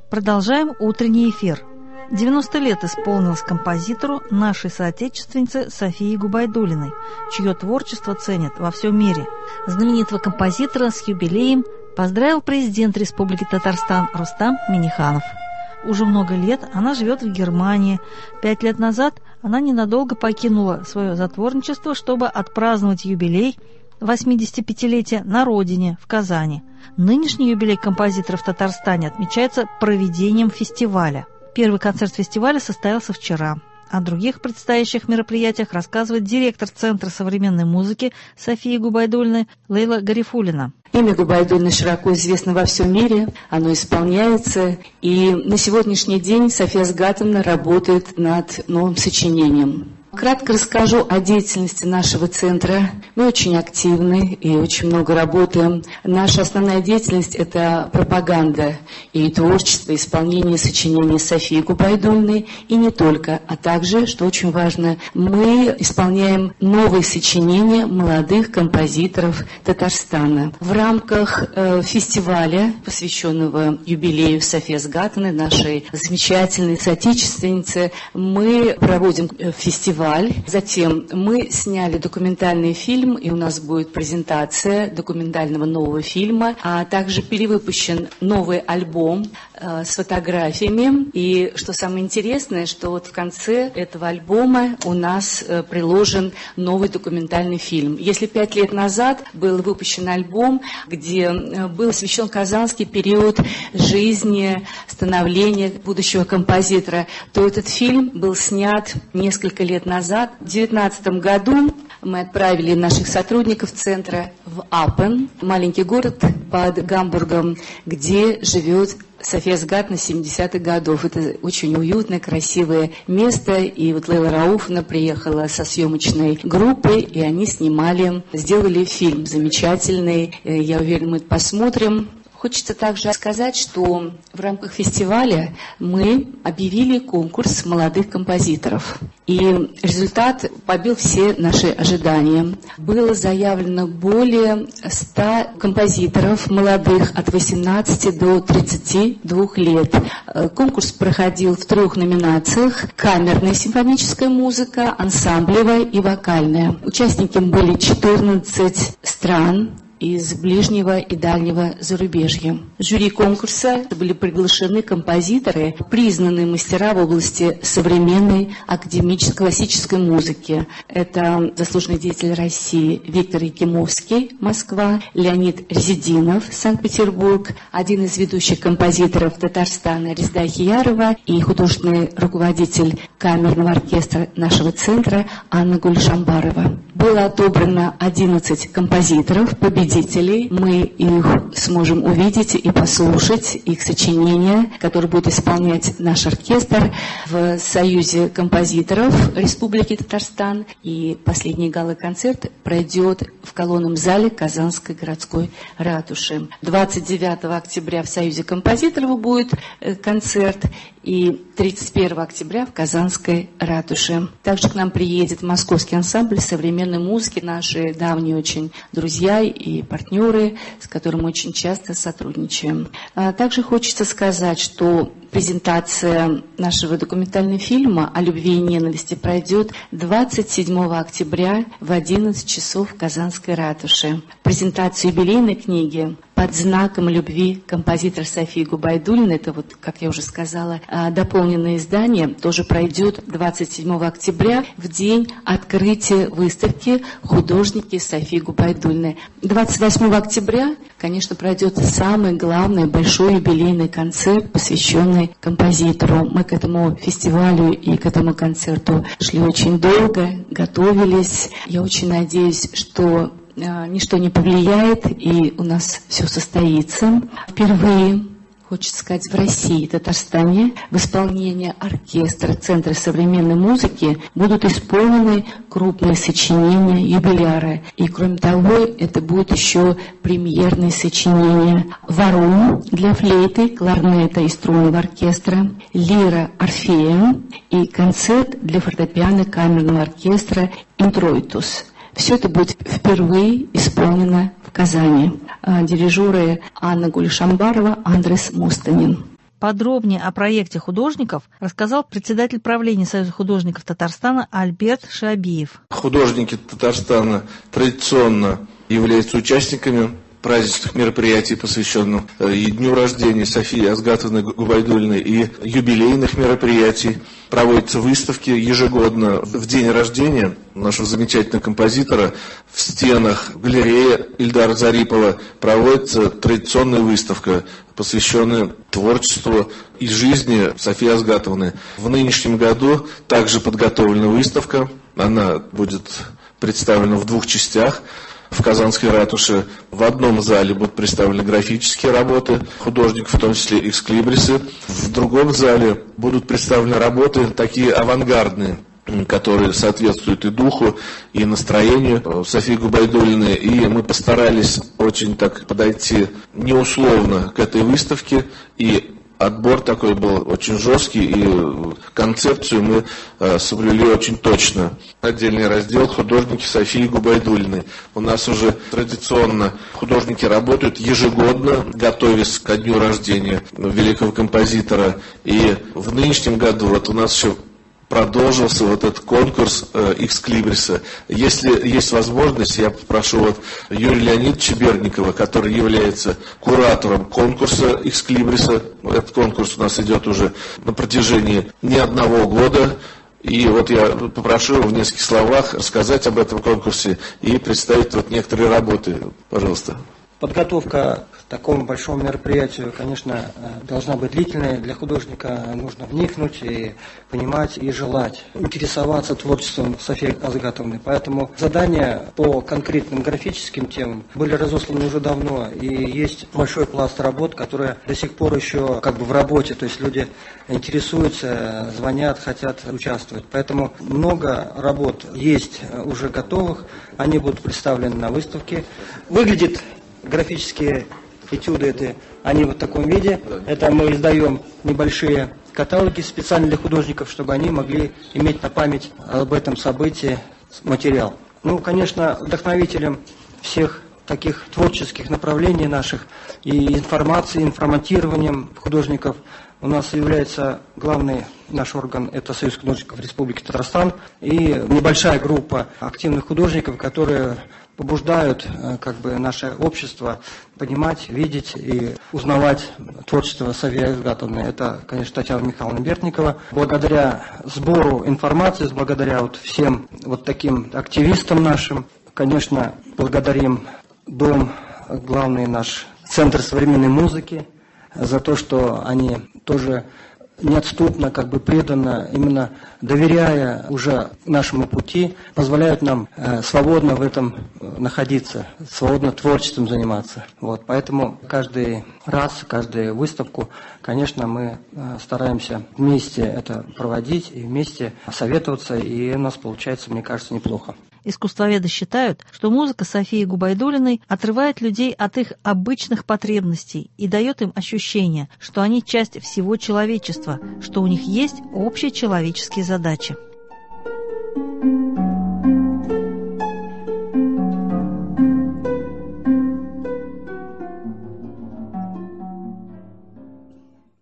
Продолжаем утренний эфир. 90 лет исполнилось композитору, нашей соотечественнице Софии Губайдуллиной, чье творчество ценят во всем мире. Знаменитого композитора с юбилеем поздравил президент Республики Татарстан Рустам Минниханов. Уже много лет она живет в Германии. 5 лет назад она ненадолго покинула свое затворничество, чтобы отпраздновать юбилей 85-летия на родине, в Казани. Нынешний юбилей композитора в Татарстане отмечается проведением фестиваля. Первый концерт фестиваля состоялся вчера. О других предстоящих мероприятиях рассказывает директор Центра современной музыки Софии Губайдуллиной Лейла Гарифуллина. Имя Губайдуллиной широко известно во всем мире, оно исполняется, и на сегодняшний день София Асгатовна работает над новым сочинением. Кратко расскажу о деятельности нашего центра. Мы очень активны и очень много работаем. Наша основная деятельность – это пропаганда и творчество, исполнение сочинений Софии Губайдуллиной, и не только, а также, что очень важно, мы исполняем новые сочинения молодых композиторов Татарстана. В рамках фестиваля, посвященного юбилею Софии Асгатовны, нашей замечательной соотечественницы, мы проводим фестиваль. Затем мы сняли документальный фильм, и у нас будет презентация документального нового фильма, а также перевыпущен новый альбом с фотографиями. И что самое интересное, что вот в конце этого альбома у нас приложен новый документальный фильм. Если 5 лет назад был выпущен альбом, где был освещен казанский период жизни, становления будущего композитора, то этот фильм был снят несколько лет назад. В 2019 году мы отправили наших сотрудников центра в Апен, маленький город под Гамбургом, где живет София Асгатовна 70-х годов. Это очень уютное, красивое место. И вот Лейла Рауфовна приехала со съемочной группой, и они сделали фильм замечательный. Я уверена, мы это посмотрим. Хочется также сказать, что в рамках фестиваля мы объявили конкурс молодых композиторов. И результат побил все наши ожидания. Было заявлено более 100 композиторов молодых от 18 до 32 лет. Конкурс проходил в 3 номинациях: камерная симфоническая музыка, ансамблевая и вокальная. Участниками были 14 стран из ближнего и дальнего зарубежья. В жюри конкурса были приглашены композиторы, признанные мастера в области современной академической классической музыки. Это заслуженный деятель России Виктор Якимовский, Москва, Леонид Резидинов, Санкт-Петербург, один из ведущих композиторов Татарстана Резда Ахиярова и художественный руководитель камерного оркестра нашего центра Анна Гульшамбарова. Было отобрано 11 композиторов, победителей. Мы их сможем увидеть и послушать, их сочинения, которые будет исполнять наш оркестр в Союзе композиторов Республики Татарстан. И последний гала-концерт пройдет в колонном зале Казанской городской ратуши. 29 октября в Союзе композиторов будет концерт, и 31 октября в Казанской ратуше. Также к нам приедет московский ансамбль современной музыки, наши давние очень друзья и партнеры, с которыми мы очень часто сотрудничаем. Также хочется сказать, что презентация нашего документального фильма о любви и ненависти пройдет 27 октября в 11 часов в Казанской ратуше. Презентацию юбилейной книги «Под знаком любви» композитора Софии Губайдуллиной, это вот, как я уже сказала, дополненное издание, тоже пройдет 27 октября в день открытия выставки «Художники Софии Губайдуллиной». 28 октября, конечно, пройдет самый главный большой юбилейный концерт, посвященный композитору. Мы к этому фестивалю и к этому концерту шли очень долго, готовились. Я очень надеюсь, что ничто не повлияет, и у нас все состоится. Впервые, хочется сказать, в России, Татарстане, в исполнении оркестра Центра современной музыки будут исполнены крупные сочинения юбиляра. И кроме того, это будет еще премьерные сочинения: «Варум» для флейты, кларнета и струнного оркестра, «Лира Орфея» и концерт для фортепиано камерного оркестра «Интроитус». Все это будет впервые исполнено в Казани. Дирижеры Анна Гульшамбарова, Андрес Мустанин. Подробнее о проекте художников рассказал председатель правления Союза художников Татарстана Альберт Шабиев. Художники Татарстана традиционно являются участниками праздничных мероприятий, посвященных и дню рождения Софии Азгатовны Губайдуллиной, и юбилейных мероприятий. Проводятся выставки ежегодно. В день рождения нашего замечательного композитора в стенах галереи Ильдара Зарипова проводится традиционная выставка, посвященная творчеству и жизни Софии Азгатовны. В нынешнем году также подготовлена выставка. Она будет представлена в 2 частях. В Казанской ратуше в одном зале будут представлены графические работы художников, в том числе экслибрисы. В другом зале будут представлены работы такие авангардные, которые соответствуют и духу, и настроению Софии Губайдуллиной. И мы постарались очень так подойти неусловно к этой выставке, и отбор такой был очень жесткий, и концепцию мы соблюли очень точно. Отдельный раздел «Художники Софии Губайдуллиной». У нас уже традиционно художники работают ежегодно, готовясь ко дню рождения великого композитора. И в нынешнем году вот у нас еще продолжился вот этот конкурс экслибриса. Если есть возможность, я попрошу вот Юрия Леонидовича Берникова, который является куратором конкурса экслибриса. Этот конкурс у нас идет уже на протяжении не 1 года. И вот я попрошу его в нескольких словах рассказать об этом конкурсе и представить вот некоторые работы. Пожалуйста. Подготовка к такому большому мероприятию, конечно, должна быть длительной. Для художника нужно вникнуть и понимать, и желать интересоваться творчеством Софии Азгатовны. Поэтому задания по конкретным графическим темам были разосланы уже давно. И есть большой пласт работ, которые до сих пор еще как бы в работе. То есть люди интересуются, звонят, хотят участвовать. Поэтому много работ есть уже готовых. Они будут представлены на выставке. Выглядит графические этюды, они в таком виде. Это мы издаем небольшие каталоги специально для художников, чтобы они могли иметь на память об этом событии материал. Ну, конечно, вдохновителем всех таких творческих направлений наших и информации, информатированием художников у нас является главный наш орган, это Союз художников Республики Татарстан, и небольшая группа активных художников, которые побуждают как бы наше общество понимать, видеть и узнавать творчество Софии Азгатовны. Это, конечно, Татьяна Михайловна Бертникова. Благодаря сбору информации, благодаря вот всем вот таким активистам нашим, конечно, благодарим Дом, главный наш Центр современной музыки, за то, что они тоже неотступно, как бы преданно, именно доверяя уже нашему пути, позволяют нам свободно в этом находиться, свободно творчеством заниматься. Вот, поэтому каждый раз, каждую выставку, конечно, мы стараемся вместе это проводить и вместе советоваться, и у нас получается, мне кажется, неплохо. Искусствоведы считают, что музыка Софии Губайдуллиной отрывает людей от их обычных потребностей и дает им ощущение, что они часть всего человечества, что у них есть общие человеческие задачи.